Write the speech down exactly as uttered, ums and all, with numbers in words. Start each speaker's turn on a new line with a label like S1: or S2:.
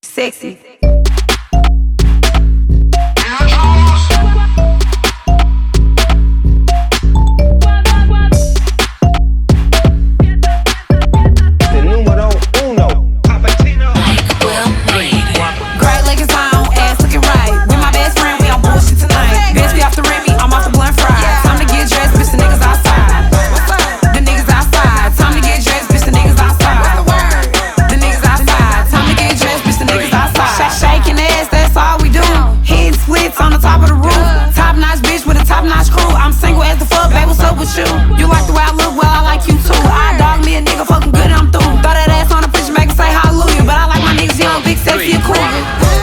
S1: Sexy. You. you like the way I look, well I like you too. I dog me a nigga fucking good and I'm through. Throw that ass on the pitch, make it say hallelujah. But I like my niggas young, big, sexy, and cool.